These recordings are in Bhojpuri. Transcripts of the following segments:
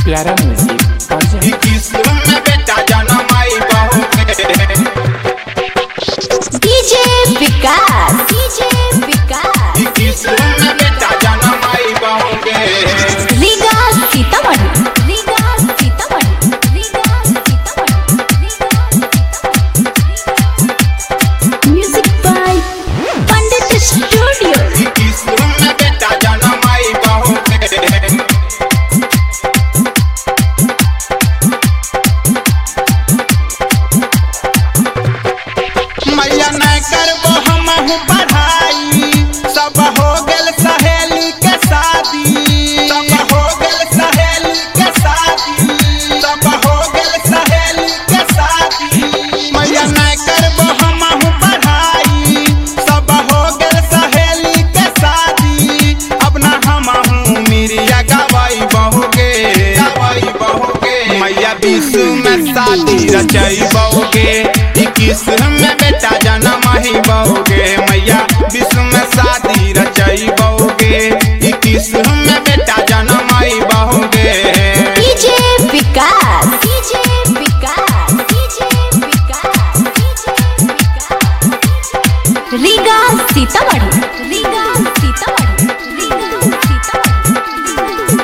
प्यारा म्यूजिक। इक्कीस में बेटा जन्म आई बहू के डीजे विकास, डीजे विकास। 21 में बेटा जन्म आई बहू के Riga Sitamarhi, Riga Sitamarhi, Riga Sitamarhi, music by Pandit studio. 21 में बेटा जन्म आई बहू के मैया नहीं करबो हमहू पढ़ाई, सब हो गेल सहेली के शादी, सब हो गेल सहेली के शादी, सब हो गेल सहेली के शादी। मैया नहीं करबो हमहू पढ़ाई, सब हो गेल सहेली के शादी। अब ना हमहू मिरिया गवाई बहोगे, गवाई बहोगे। मैया 20 में शादी रचाई बहोगे, 21 में बेटा जन्म ही बहोगे। मैया 20 में शादी रचाई बहोगे, 21 में बेटा जन्म ही बहोगे। DJ Vikas, DJ Vikas, DJ Vikas, DJ Vikas. Riga Sitamarhi, Riga Sitamarhi, Riga Sitamarhi.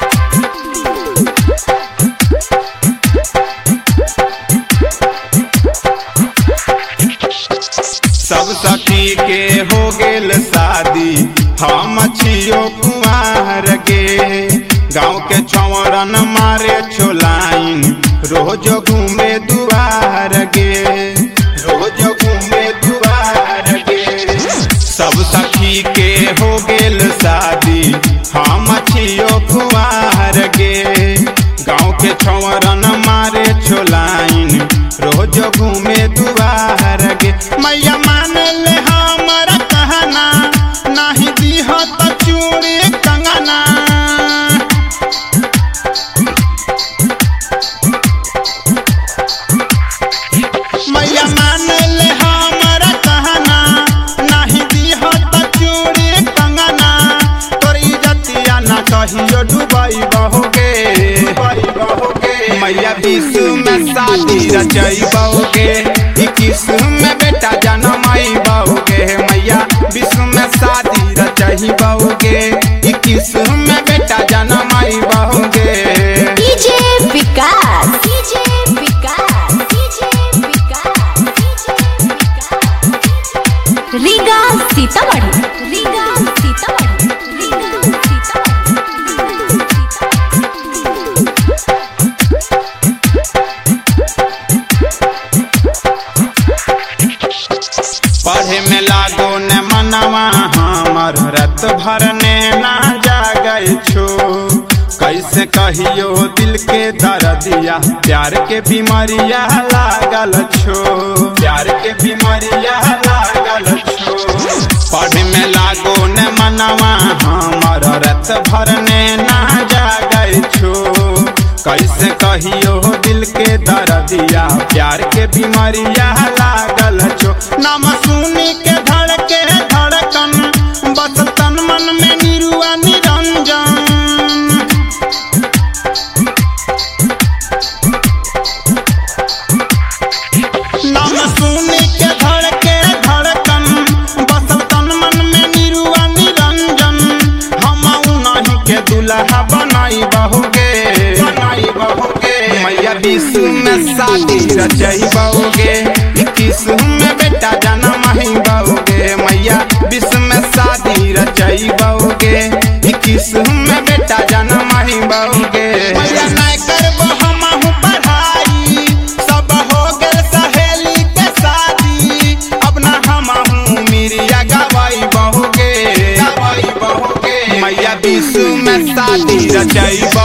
सब सखी के हो गेल शादी, हम छियो कुंवार गे। गाँव के छौरन मारे छोलाइन, रोज घूमे दुआर गे, रोज घूमे दुआर गे। सब सखी के हो गेल शादी, हम छियो कुंवार गे। गाँव के छौरन मारे छोलाइन, रोज घूमे दुआर गे। मैया मान ले हमारा कहना, नहीं दीह तो चूड़ी कंगना। मैया मान ले हमारा कहना, नहीं दीह तो चूड़ी कंगना। तोर इज्जतिया ना कहियो डुबाई बहोगे, डुबाई बहोगे। मैया 20 में शादी रचाई बहोगे, 21 में बेटा जन्म आई बहोगे। मैया 20 में शादी रचाई बहोगे, 21 में बेटा जन्म आई बहोगे। DJ Vikas, DJ Vikas, DJ Vikas, DJ Vikas. Riga Sitamarhi, Riga Sitamarhi, Riga Sitamarhi. पढ़े में लागो ने मनवा हमर, रात भर ने ना जागै छो। कैसे कहियो दिल के दर्दिया, प्यार के बीमारिया लागल छो, प्यार के बीमारिया लागल छो। पढ़े में लागो ने मनवा हमर, रात भर ने ना जागै छो। कैसे कहियो दिल के दर्दिया, प्यार के बीमारिया लागल छो। नाम सुनी के धड़के धड़कन, बस तन मन में निरुआ निरंजन। नाम सुनी के धड़के धड़कन, बस तन मन में निरुआ निरंजन। हम उन्हीं के दुल्हा बनाई बहोगे, बनाई बहोगे। मैया 20 में शादी रचाई बहोगे, 21 में बेटा जन्म ही बहोगे। मैया 20 में शादी रचाई बहोगे, 21 में बेटा जन्म ही बहोगे। मैया नहीं करबो हमहू पढ़ाई, सब हो गेल सहेली के शादी। अब ना हमहू मिरिया गवाई बहोगे, गवाई बहोगे। मैया 20 में शादी रचाई